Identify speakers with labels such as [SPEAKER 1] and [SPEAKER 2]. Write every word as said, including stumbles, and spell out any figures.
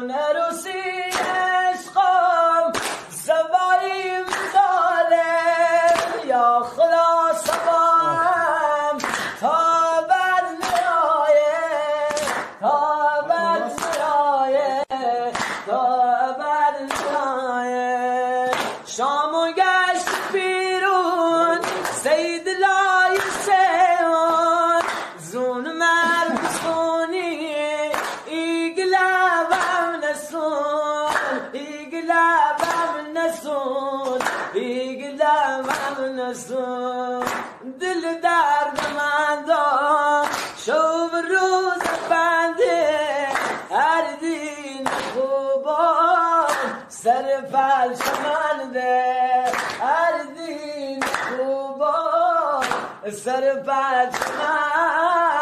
[SPEAKER 1] جون روسی عشقم سوایی مداله یا خدا سوام تا بر نرایه تا بر نرایه تا بر نرایه شام و گشت بیرون سید لای سیون زون مرد سونی ایگلابم نسون ایگلابم نسون ایگلابم نسون دل درد من دار شب روز بنده هر دین خوبان سر فلش منده هر دین خوبان سر فلش من